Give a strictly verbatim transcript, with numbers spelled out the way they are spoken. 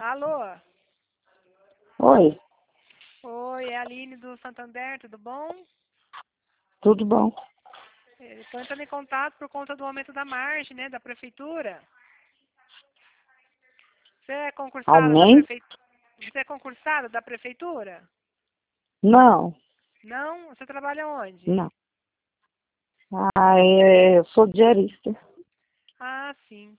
Alô? Oi, Oi, é a Aline do Santander, tudo bom? tudo bom? Estou entrando em contato por conta do aumento da margem, né, da prefeitura. Você é concursada da Aumento? prefeitura? Você é concursada da prefeitura? Não, Não? Você trabalha onde? não. Ah, é, eu sou diarista. Ah, sim.